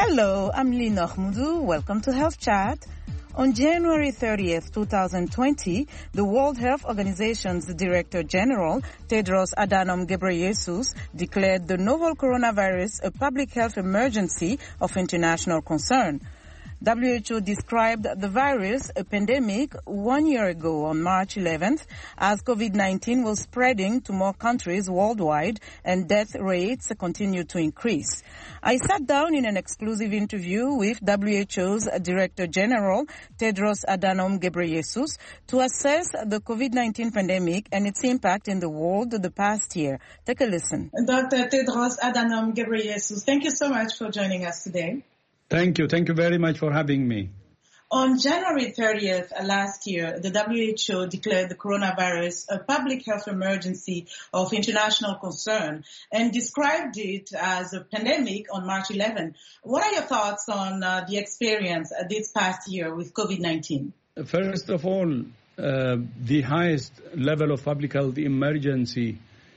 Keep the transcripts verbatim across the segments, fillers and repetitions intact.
Hello, I'm Lina Ahmudu. Welcome to Health Chat. On January thirtieth, twenty twenty, the World Health Organization's Director General, Tedros Adhanom Ghebreyesus, declared the novel coronavirus a public health emergency of international concern. W H O described the virus, a pandemic, one year ago on March eleventh, as COVID nineteen was spreading to more countries worldwide and death rates continued to increase. I sat down in an exclusive interview with W H O's Director General, Tedros Adhanom Ghebreyesus, to assess the COVID nineteen pandemic and its impact in the world the past year. Take a listen. Doctor Tedros Adhanom Ghebreyesus, thank you so much for joining us today. Thank you. Thank you very much for having me. On January thirtieth last year, the W H O declared the coronavirus a public health emergency of international concern and described it as a pandemic on March eleventh. What are your thoughts on uh, the experience uh, this past year with COVID nineteen? First of all, uh, the highest level of public health emergency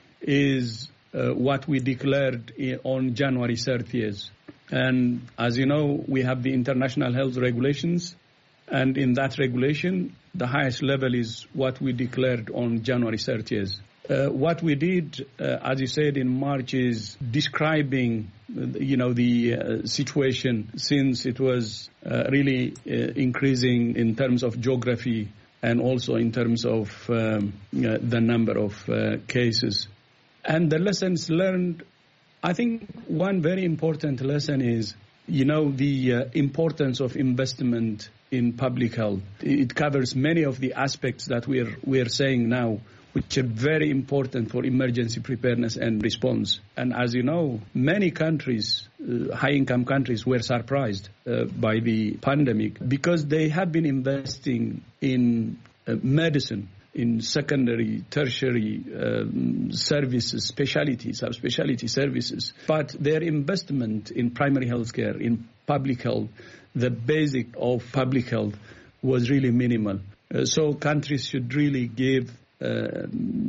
is uh, what we declared on January thirtieth. And as you know, we have the international health regulations. And in that regulation, the highest level is what we declared on January thirtieth. Uh, what we did, uh, as you said, in March is describing, uh, you know, the uh, situation since it was uh, really uh, increasing in terms of geography and also in terms of um, uh, the number of uh, cases. And the lessons learned, I think one very important lesson is, you know, the uh, importance of investment in public health. It covers many of the aspects that we're we're saying now, which are very important for emergency preparedness and response. And as you know, many countries, uh, high-income countries, were surprised uh, by the pandemic because they have been investing in uh, medicine, in secondary, tertiary um, services, specialty, subspecialty services. But their investment in primary health care, in public health, the basic of public health, was really minimal. Uh, so countries should really give uh,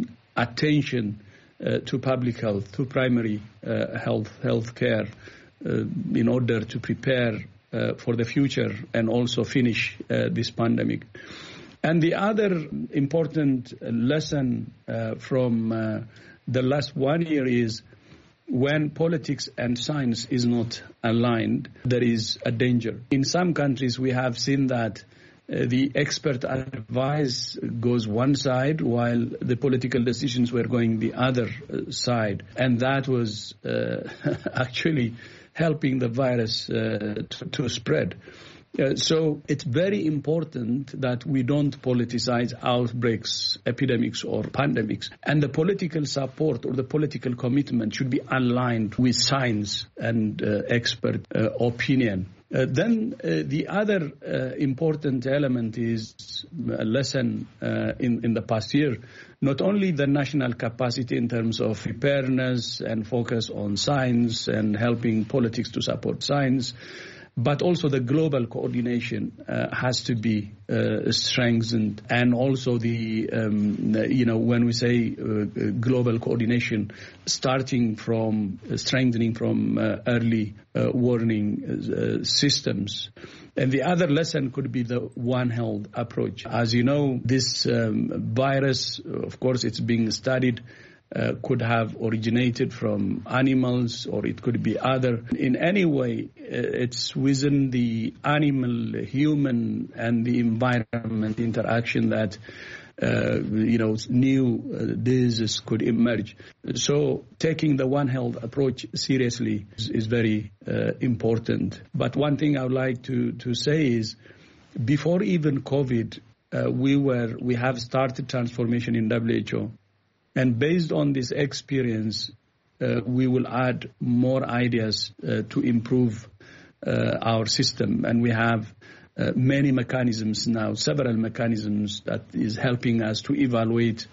attention uh, to public health, to primary uh, health, health care, uh, in order to prepare uh, for the future and also finish uh, this pandemic. And the other important lesson uh, from uh, the last one year is when politics and science is not aligned, there is a danger. In some countries, we have seen that uh, the expert advice goes one side while the political decisions were going the other uh, side. And that was uh, actually helping the virus uh, to, to spread. Uh, so it's very important that we don't politicize outbreaks, epidemics, or pandemics. And the political support or the political commitment should be aligned with science and uh, expert uh, opinion. Uh, then uh, the other uh, important element is a lesson uh, in, in the past year, not only the national capacity in terms of preparedness and focus on science and helping politics to support science, but also the global coordination uh, has to be uh, strengthened. And also the, um, you know, when we say uh, global coordination, starting from uh, strengthening from uh, early uh, warning uh, systems. And the other lesson could be the One Health approach. As you know, this um, virus, of course, it's being studied, Uh, could have originated from animals, or it could be other. In any way, uh, it's within the animal, human, and the environment interaction that, uh, you know, new uh, diseases could emerge. So taking the One Health approach seriously is, is very uh, important. But one thing I would like to, to say is, before even COVID, uh, we were we have started transformation in W H O. And based on this experience, uh, we will add more ideas uh, to improve uh, our system. And we have uh, many mechanisms now, several mechanisms that is helping us to evaluate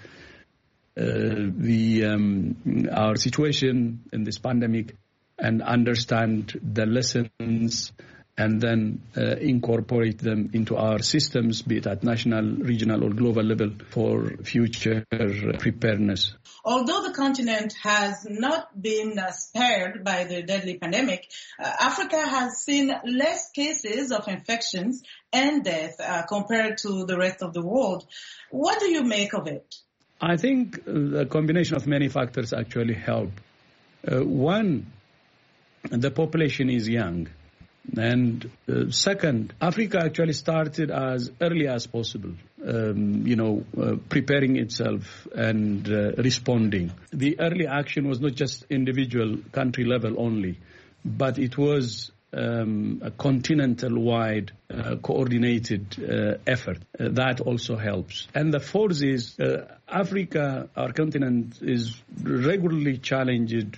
uh, the um, our situation in this pandemic and understand the lessons and then uh, incorporate them into our systems, be it at national, regional, or global level, for future preparedness. Although the continent has not been uh, spared by the deadly pandemic, uh, Africa has seen less cases of infections and death uh, compared to the rest of the world. What do you make of it? I think the combination of many factors actually help. Uh, one, the population is young. And uh, second, Africa actually started as early as possible, um, you know, uh, preparing itself and uh, responding. The early action was not just individual country level only, but it was um, a continental-wide uh, coordinated uh, effort. Uh, that also helps. And the fourth is uh, Africa, our continent, is regularly challenged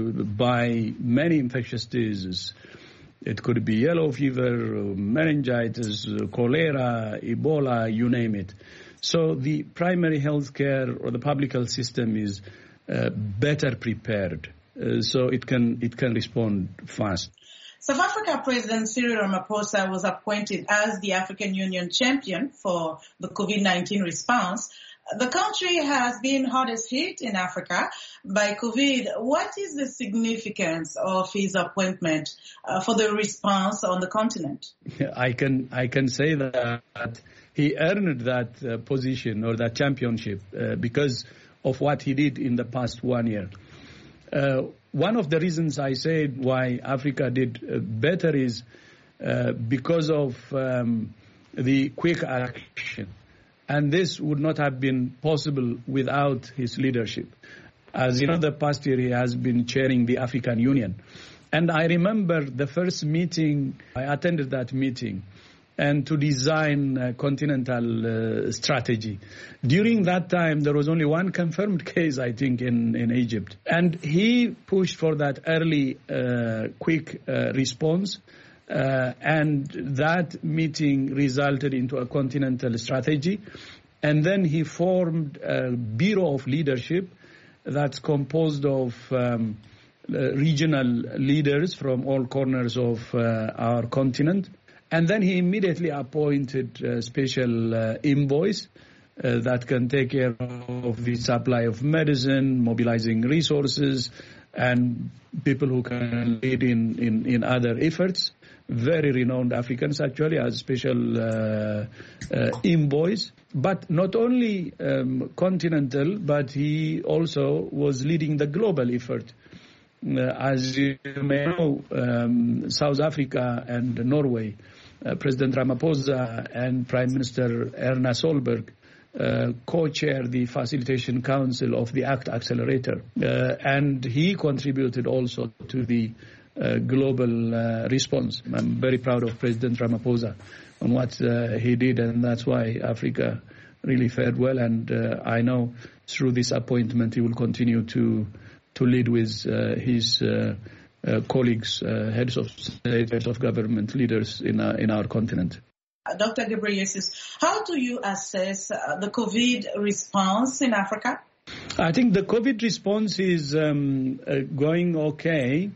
by many infectious diseases. It could be yellow fever, meningitis, cholera, Ebola, you name it. So the primary health care or the public health system is uh, better prepared, uh, so it can it can respond fast. South Africa President Cyril Ramaphosa was appointed as the African Union champion for the COVID nineteen response. The country has been hardest hit in Africa by COVID. What is the significance of his appointment uh, for the response on the continent? I can I can say that he earned that uh, position or that championship uh, because of what he did in the past one year. Uh, one of the reasons I said why Africa did uh, better is uh, because of um, the quick action. And this would not have been possible without his leadership. As you know, the past year he has been chairing the African Union. And I remember the first meeting, I attended that meeting, and to design a continental uh, strategy. During that time, there was only one confirmed case, I think, in, in Egypt. And he pushed for that early, uh, quick uh, response. Uh, and that meeting resulted into a continental strategy. And then he formed a Bureau of Leadership that's composed of um, uh, regional leaders from all corners of uh, our continent. And then he immediately appointed uh, special uh, envoys uh, that can take care of the supply of medicine, mobilizing resources, and people who can lead in, in, in other efforts. Very renowned Africans actually as special uh, uh, envoys. But not only um, continental, but he also was leading the global effort. Uh, as you may know, um, South Africa and Norway, uh, President Ramaphosa and Prime Minister Erna Solberg uh, co-chair the Facilitation Council of the ACT Accelerator. Uh, and he contributed also to the Uh, global uh, response. I'm very proud of President Ramaphosa on what uh, he did, and that's why Africa really fared well. And uh, I know through this appointment he will continue to to lead with uh, his uh, uh, colleagues, uh, heads of state, heads of government, leaders in our, in our continent. Uh, Doctor Ghebreyesus, how do you assess uh, the COVID response in Africa? I think the COVID response is um, uh, going okay.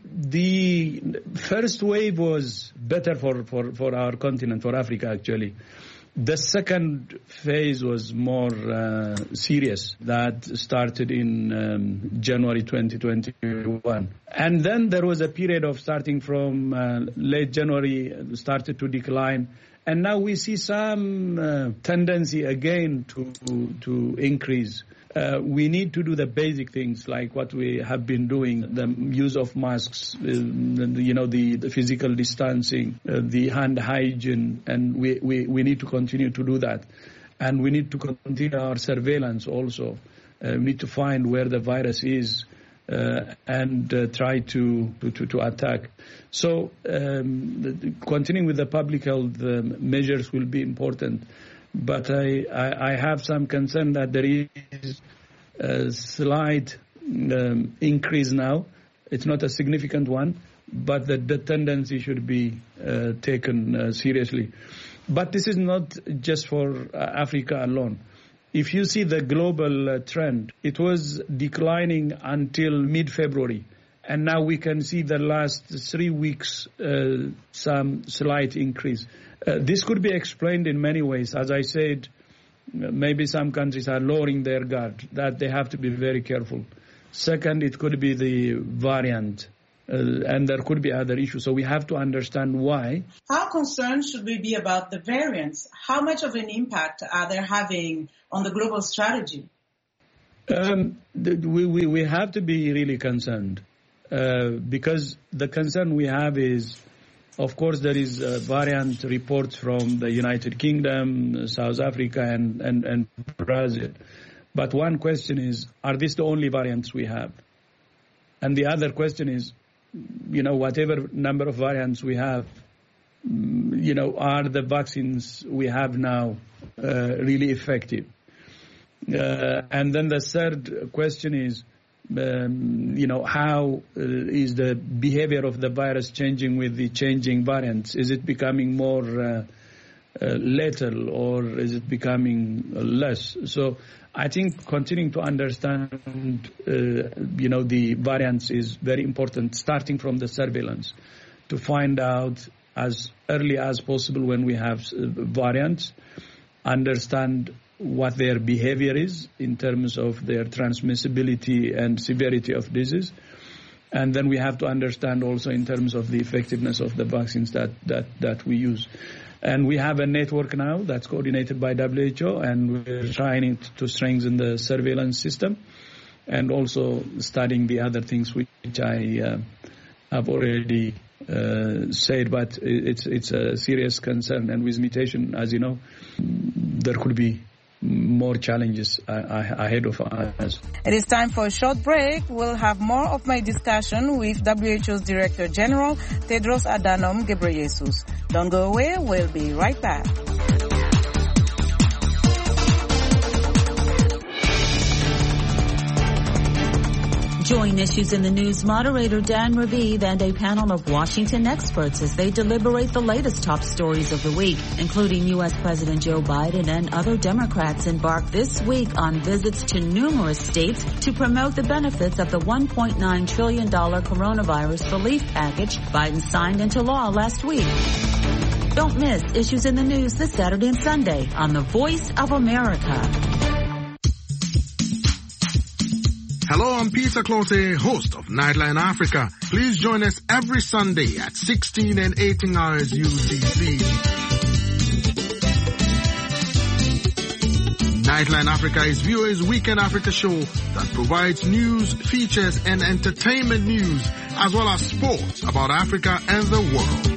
The first wave was better for, for, for our continent, for Africa actually. The second phase was more uh, serious. That started in um, January twenty twenty-one. And then there was a period of starting from uh, late January, started to decline. And now we see some uh, tendency again to, to increase. Uh, we need to do the basic things like what we have been doing, the use of masks, uh, you know, the, the physical distancing, uh, the hand hygiene, and we, we, we need to continue to do that. And we need to continue our surveillance also. Uh, we need to find where the virus is uh, and uh, try to, to, to attack. So um, the, continuing with the public health uh, measures will be important. But I, I, I have some concern that there is a slight um, increase now. It's not a significant one, but the, the tendency should be uh, taken uh, seriously. But this is not just for uh, Africa alone. If you see the global uh, trend, it was declining until mid-February. And now we can see the last three weeks uh, some slight increase. Uh, this could be explained in many ways. As I said, maybe some countries are lowering their guard, that they have to be very careful. Second, it could be the variant, uh, and there could be other issues. So we have to understand why. How concerned should we be about the variants? How much of an impact are they having on the global strategy? Um, we, we, we have to be really concerned uh, because the concern we have is, of course, there is uh, variant reports from the United Kingdom, South Africa, and, and, and Brazil. But one question is, are these the only variants we have? And the other question is, you know, whatever number of variants we have, you know, are the vaccines we have now uh, really effective? Uh, and then the third question is, um, you know, how uh, is the behavior of the virus changing with the changing variants? Is it becoming more uh, uh, lethal, or is it becoming less? So I think continuing to understand, uh, you know, the variants is very important, starting from the surveillance, to find out as early as possible when we have uh, variants, understand what their behavior is in terms of their transmissibility and severity of disease. And then we have to understand also in terms of the effectiveness of the vaccines that, that, that we use. And we have a network now that's coordinated by W H O, and we're trying to strengthen the surveillance system and also studying the other things which I uh, have already uh, said. But it's, it's a serious concern. And with mutation, as you know, there could be more challenges ahead of us. It is time for a short break. We'll have more of my discussion with W H O's Director General, Tedros Adhanom Ghebreyesus. Don't go away. We'll be right back. Join Issues in the News moderator Dan Raviv and a panel of Washington experts as they deliberate the latest top stories of the week, including U S President Joe Biden and other Democrats embark this week on visits to numerous states to promote the benefits of the one point nine trillion dollars coronavirus relief package Biden signed into law last week. Don't miss Issues in the News this Saturday and Sunday on The Voice of America. Hello, I'm Peter Close, host of Nightline Africa. Please join us every Sunday at sixteen and eighteen hours U T C. Nightline Africa is V O A's Weekend Africa show that provides news, features, and entertainment news, as well as sports about Africa and the world.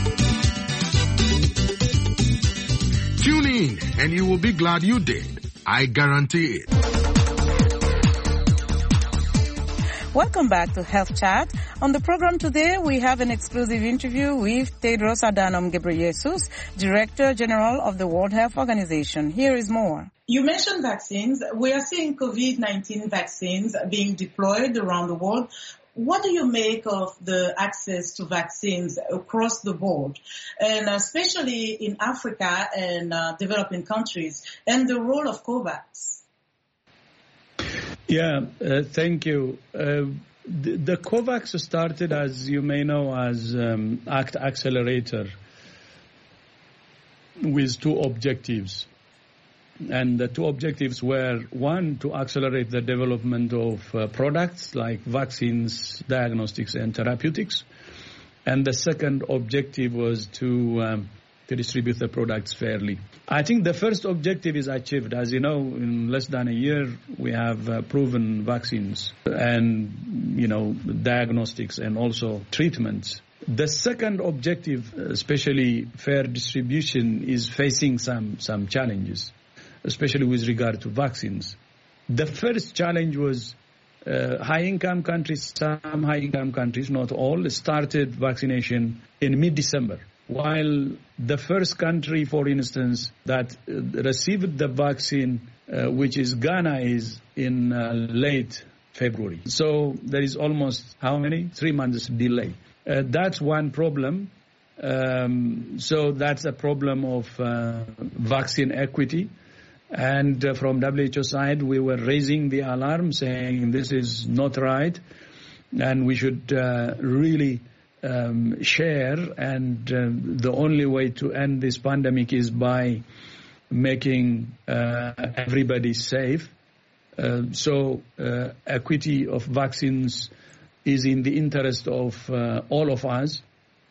Tune in and you will be glad you did. I guarantee it. Welcome back to Health Chat. On the program today, we have an exclusive interview with Tedros Adhanom Ghebreyesus, Director General of the World Health Organization. Here is more. You mentioned vaccines. We are seeing COVID nineteen vaccines being deployed around the world. What do you make of the access to vaccines across the board, and especially in Africa and uh, developing countries, and the role of COVAX? Yeah, uh, thank you. Uh, the, the COVAX started, as you may know, as um, ACT Accelerator with two objectives. And the two objectives were, one, to accelerate the development of uh, products like vaccines, diagnostics, and therapeutics. And the second objective was to um, to distribute the products fairly. I think the first objective is achieved. As you know, in less than a year, we have uh, proven vaccines and, you know, diagnostics and also treatments. The second objective, especially fair distribution, is facing some, some challenges, especially with regard to vaccines. The first challenge was uh, high-income countries, some high-income countries, not all, started vaccination in mid-December. While the first country, for instance, that uh, received the vaccine, uh, which is Ghana, is in uh, late February. So there is almost how many? Three months delay. Uh, that's one problem. Um, so that's a problem of uh, vaccine equity. And uh, from W H O side, we were raising the alarm saying this is not right. and we should uh, really um, share. And um, the only way to end this pandemic is by making uh, everybody safe. Uh, so uh, equity of vaccines is in the interest of uh, all of us,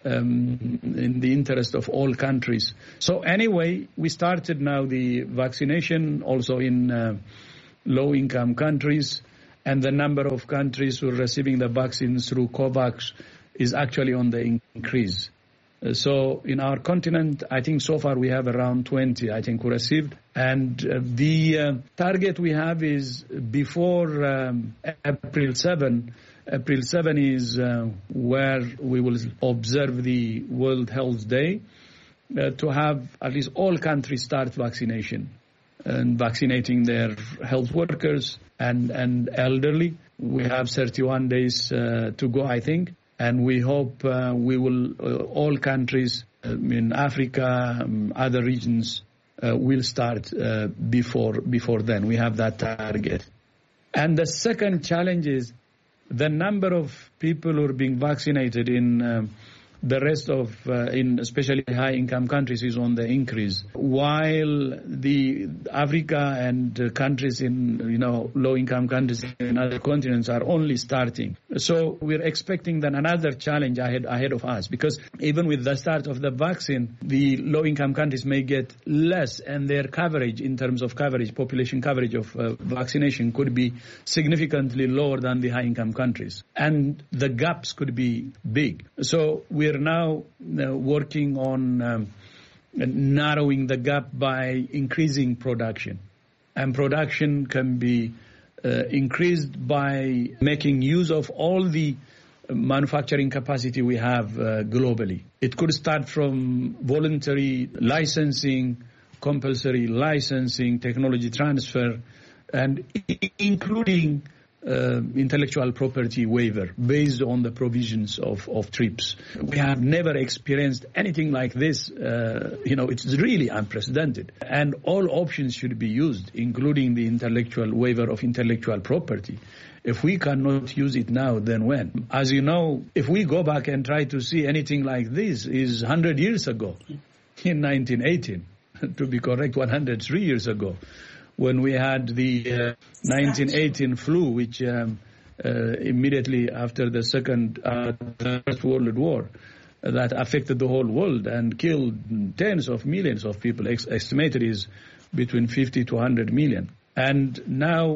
um, in the interest of all countries. So anyway, we started now the vaccination also in uh, low-income countries, and the number of countries who are receiving the vaccines through COVAX is actually on the increase. Uh, so in our continent, I think so far we have around twenty, I think, who received. And uh, the uh, target we have is before um, April seventh. April seventh is uh, where we will observe the World Health Day, uh, to have at least all countries start vaccination and vaccinating their health workers and, and elderly. We have thirty-one days uh, to go, I think. And we hope uh, we will, uh, all countries uh, in Africa, um, other regions, uh, will start uh, before before then. We have that target. And the second challenge is the number of people who are being vaccinated in um, the rest of, uh, in especially high-income countries, is on the increase, while the Africa and uh, countries in, you know, low-income countries in other continents are only starting. So we're expecting then another challenge ahead ahead of us, because even with the start of the vaccine, the low-income countries may get less, and their coverage in terms of coverage, population coverage of uh, vaccination could be significantly lower than the high-income countries, and the gaps could be big. So we We're now uh, working on um, narrowing the gap by increasing production. And production can be uh, increased by making use of all the manufacturing capacity we have uh, globally. It could start from voluntary licensing, compulsory licensing, technology transfer, and including Uh, intellectual property waiver based on the provisions of, of TRIPS. We have never experienced anything like this. Uh, you know, it's really unprecedented. And all options should be used, including the intellectual waiver of intellectual property. If we cannot use it now, then when? As you know, if we go back and try to see anything like this, is one hundred years ago, in nineteen eighteen, to be correct, one hundred three years ago, when we had the uh, nineteen eighteen flu, which um, uh, immediately after the second, uh, the First World War, uh, that affected the whole world and killed tens of millions of people. Ex- estimated is between fifty to one hundred million. And now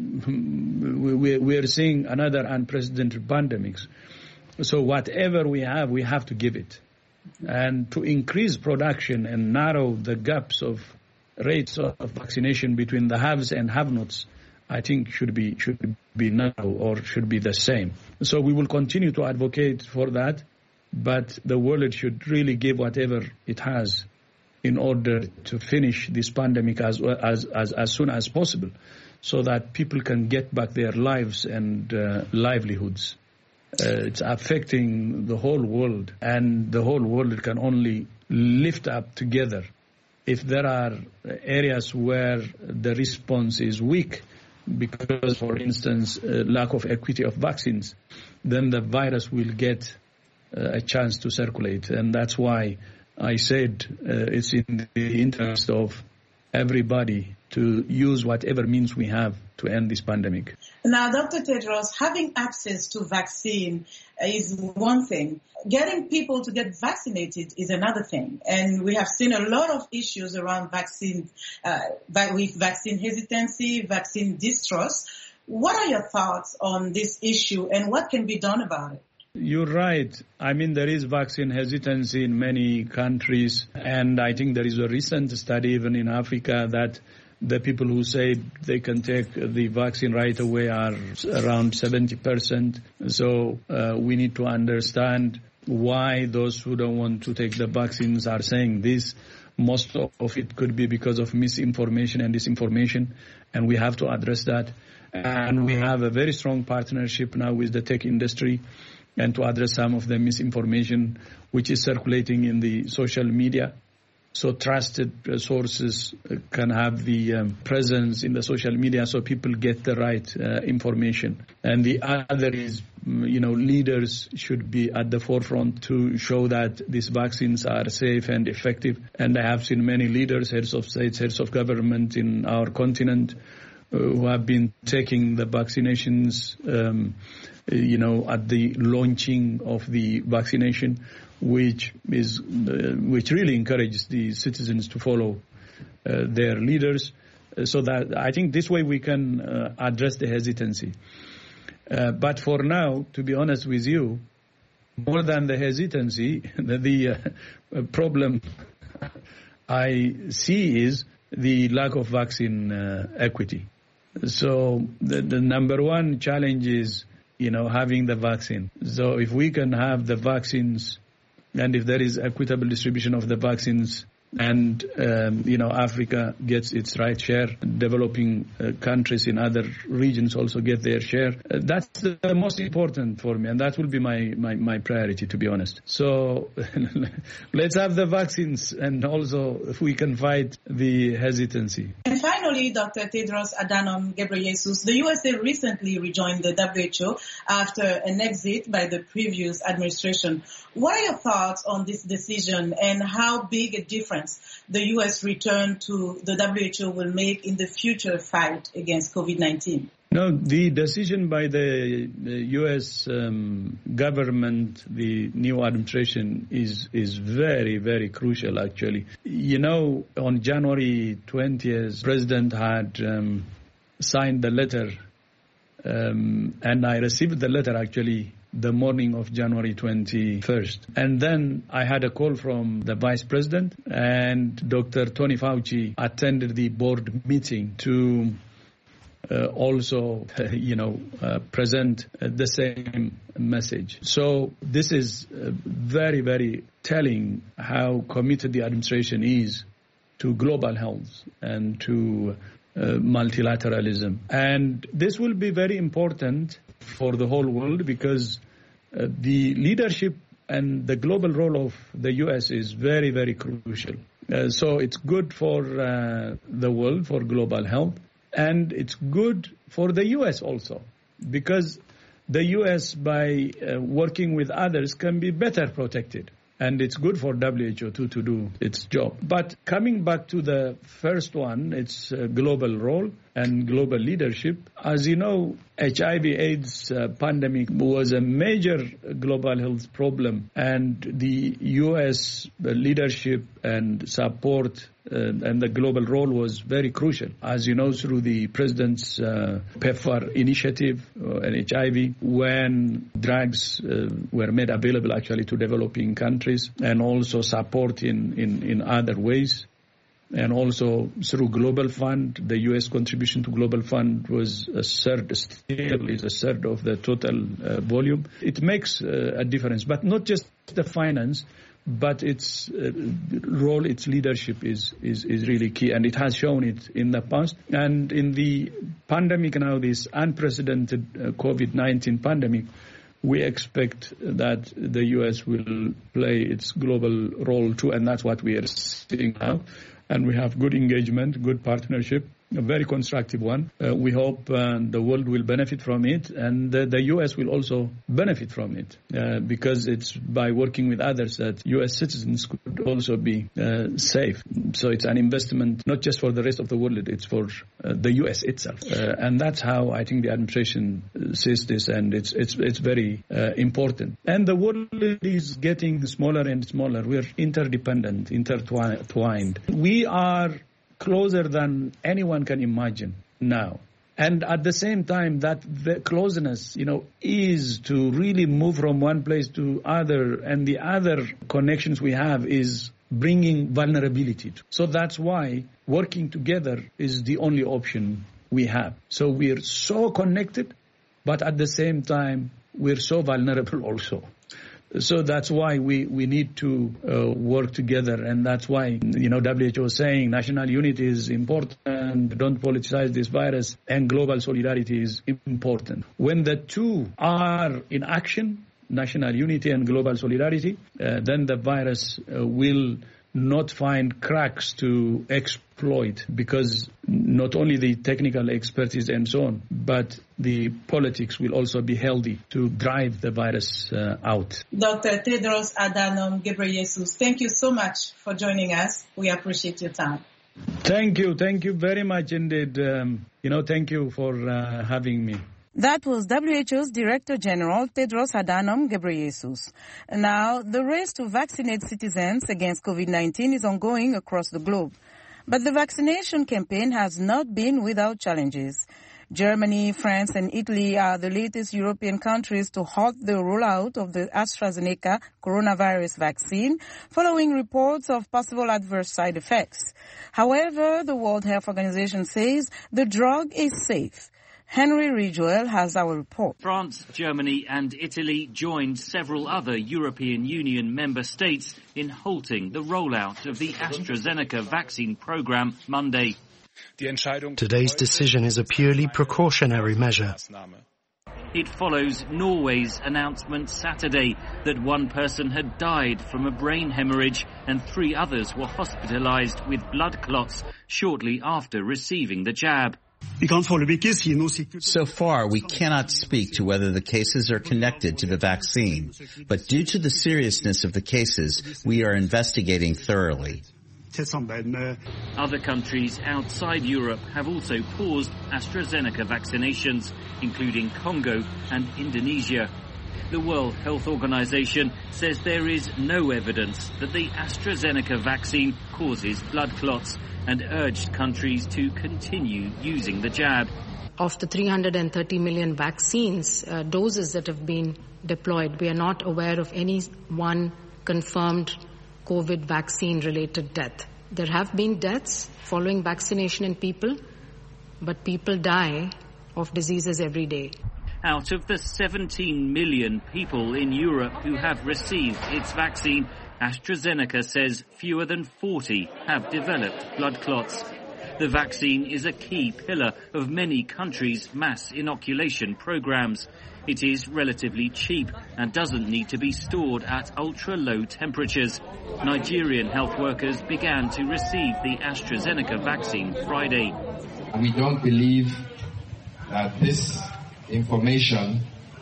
we, we are seeing another unprecedented pandemics. So whatever we have, we have to give it. And to increase production and narrow the gaps of rates of vaccination between the haves and have-nots, I think should be should be narrow or should be the same. So we will continue to advocate for that, but the world should really give whatever it has in order to finish this pandemic as as as, as soon as possible, so that people can get back their lives and uh, livelihoods. Uh, it's affecting the whole world, and the whole world can only lift up together. If there are areas where the response is weak, because, for instance, uh, lack of equity of vaccines, then the virus will get uh, a chance to circulate. And that's why I said uh, it's in the interest of everybody to use whatever means we have to end this pandemic. Now, Doctor Tedros, having access to vaccine is one thing. Getting people to get vaccinated is another thing. And we have seen a lot of issues around vaccine, uh, with vaccine hesitancy, vaccine distrust. What are your thoughts on this issue, and what can be done about it? You're right. I mean, there is vaccine hesitancy in many countries, and I think there is a recent study even in Africa that the people who say they can take the vaccine right away are around seventy percent. So uh, we need to understand why those who don't want to take the vaccines are saying this. Most of it could be because of misinformation and disinformation, and we have to address that. And we have a very strong partnership now with the tech industry, and to address some of the misinformation which is circulating in the social media. So trusted uh, sources uh, can have the um, presence in the social media so people get the right uh, information. And the other is you know, leaders should be at the forefront to show that these vaccines are safe and effective. And I have seen many leaders, heads of states, heads of government in our continent uh, who have been taking the vaccinations, um, you know, at the launching of the vaccination, which is uh, which really encourages the citizens to follow uh, their leaders. Uh, so that I think this way we can uh, address the hesitancy. Uh, but for now, to be honest with you, more than the hesitancy, the, the uh, problem I see is the lack of vaccine uh, equity. So the, the number one challenge is, you know, having the vaccine. So if we can have the vaccines, and if there is equitable distribution of the vaccines, and, um, you know, Africa gets its right share, developing uh, countries in other regions also get their share. Uh, that's the most important for me, and that will be my, my, my priority, to be honest. So let's have the vaccines, and also if we can fight the hesitancy. And finally, Doctor Tedros Adhanom Ghebreyesus, the U S A recently rejoined the W H O after an exit by the previous administration. What are your thoughts on this decision, and how big a difference the U S return to the W H O will make in the future fight against COVID nineteen? No, the decision by the, the U S um, government, the new administration, is is very, very crucial, actually. You know, on January twentieth, the President had um, signed the letter, um, and I received the letter, actually, the morning of January twenty-first. And then I had a call from the Vice President, and Doctor Tony Fauci attended the board meeting to uh, also, uh, you know, uh, present uh, the same message. So this is uh, very, very telling how committed the administration is to global health and to uh, multilateralism. And this will be very important for the whole world, because uh, the leadership and the global role of the U S is very, very crucial. Uh, so it's good for uh, the world, for global health, and it's good for the U S also, because the U S, by uh, working with others, can be better protected. And it's good for W H O too to do its job. But coming back to the first one, its uh, global role and global leadership. As you know, H I V AIDS uh, pandemic was a major global health problem, and the U S leadership and support uh, and the global role was very crucial. As you know, through the President's uh, PEPFAR initiative uh, and H I V, when drugs uh, were made available actually to developing countries, and also support in, in, in other ways. And also through Global Fund, the U S contribution to Global Fund was a third, still is a third of the total uh, volume. It makes uh, a difference, but not just the finance, but its uh, role, its leadership is, is, is really key, and it has shown it in the past. And in the pandemic now, this unprecedented uh, COVID nineteen pandemic, we expect that the U S will play its global role too, and that's what we are seeing now. And we have good engagement, good partnership, a very constructive one. Uh, we hope uh, the world will benefit from it, and the, the U S will also benefit from it, uh, because it's by working with others that U S citizens could also be uh, safe. So it's an investment not just for the rest of the world, it's for uh, the U S itself. Uh, and that's how I think the administration sees this, and it's it's it's very uh, important. And the world is getting smaller and smaller. We're interdependent, intertwined. We are closer than anyone can imagine now. And at the same time, that the closeness, you know, is to really move from one place to other, and the other connections we have is bringing vulnerability. So that's why working together is the only option we have. So we're so connected, but at the same time, we're so vulnerable also. So that's why we, we need to uh, work together, and that's why, you know, W H O is saying national unity is important, don't politicize this virus, and global solidarity is important. When the two are in action, national unity and global solidarity, uh, then the virus uh, will not find cracks to exploit, because not only the technical expertise and so on, but the politics will also be healthy to drive the virus uh, out. Doctor Tedros Adhanom Ghebreyesus, thank you so much for joining us. We appreciate your time. Thank you. Thank you very much indeed. Um, you know, thank you for uh, having me. That was W H O's Director General Tedros Adhanom Ghebreyesus. Now, the race to vaccinate citizens against COVID nineteen is ongoing across the globe. But the vaccination campaign has not been without challenges. Germany, France and Italy are the latest European countries to halt the rollout of the AstraZeneca coronavirus vaccine following reports of possible adverse side effects. However, the World Health Organization says the drug is safe. Henry Ridgewell has our report. France, Germany and Italy joined several other European Union member states in halting the rollout of the AstraZeneca vaccine program Monday. Today's decision is a purely precautionary measure. It follows Norway's announcement Saturday that one person had died from a brain hemorrhage and three others were hospitalized with blood clots shortly after receiving the jab. So far, we cannot speak to whether the cases are connected to the vaccine, but due to the seriousness of the cases, we are investigating thoroughly. Other countries outside Europe have also paused AstraZeneca vaccinations, including Congo and Indonesia. The World Health Organization says there is no evidence that the AstraZeneca vaccine causes blood clots and urged countries to continue using the jab. Of the three hundred thirty million vaccines uh, doses that have been deployed, we are not aware of any one confirmed COVID vaccine-related death. There have been deaths following vaccination in people, but people die of diseases every day. Out of the seventeen million people in Europe who have received its vaccine, AstraZeneca says fewer than forty have developed blood clots. The vaccine is a key pillar of many countries' mass inoculation programs. It is relatively cheap and doesn't need to be stored at ultra-low temperatures. Nigerian health workers began to receive the AstraZeneca vaccine Friday. We don't believe that this information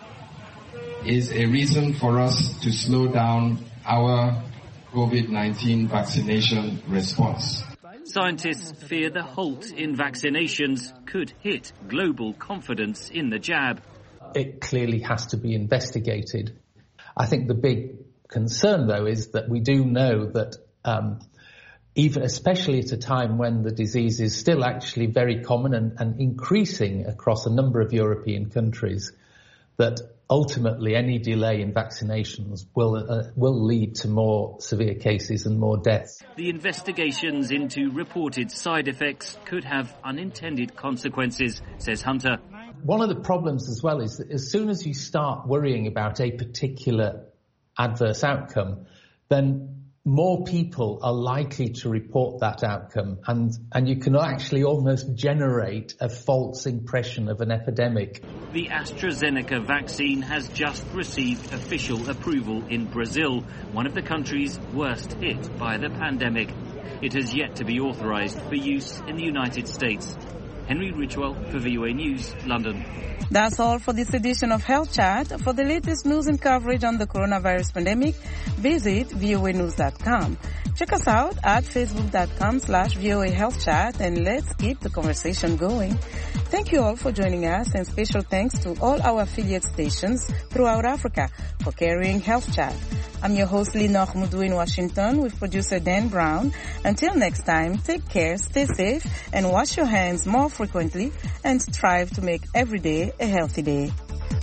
is a reason for us to slow down our COVID nineteen vaccination response. Scientists fear the halt in vaccinations could hit global confidence in the jab. It clearly has to be investigated. I think the big concern, though, is that we do know that um, even especially at a time when the disease is still actually very common and, and increasing across a number of European countries, that ultimately any delay in vaccinations will uh, will lead to more severe cases and more deaths. The investigations into reported side effects could have unintended consequences, says Hunter. One of the problems as well is that as soon as you start worrying about a particular adverse outcome, then more people are likely to report that outcome, and, and you can actually almost generate a false impression of an epidemic. The AstraZeneca vaccine has just received official approval in Brazil, one of the countries worst hit by the pandemic. It has yet to be authorized for use in the United States. Henry Ridgewell for V O A News, London. That's all for this edition of Health Chat. For the latest news and coverage on the coronavirus pandemic, visit V O A news dot com. Check us out at facebook.com slash VOA Health Chat, and let's keep the conversation going. Thank you all for joining us, and special thanks to all our affiliate stations throughout Africa for carrying Health Chat. I'm your host, Lina Ahmudou in Washington, with producer Dan Brown. Until next time, take care, stay safe, and wash your hands more frequently, and strive to make every day a healthy day.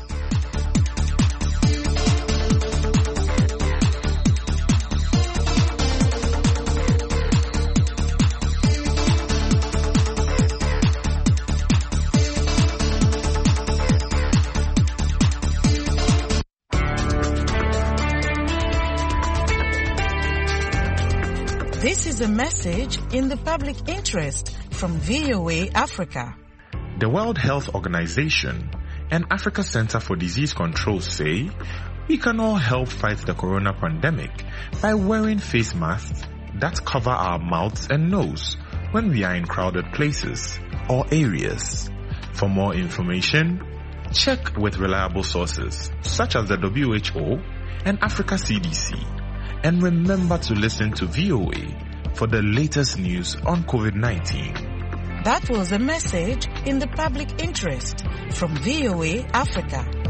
This is a message in the public interest from V O A Africa. The World Health Organization and Africa Center for Disease Control say we can all help fight the corona pandemic by wearing face masks, that cover our mouths and nose when we are in crowded places or areas. For more information, check with reliable sources such as the W H O and Africa C D C. And remember to listen to V O A for the latest news on COVID nineteen. That was a message in the public interest from V O A Africa.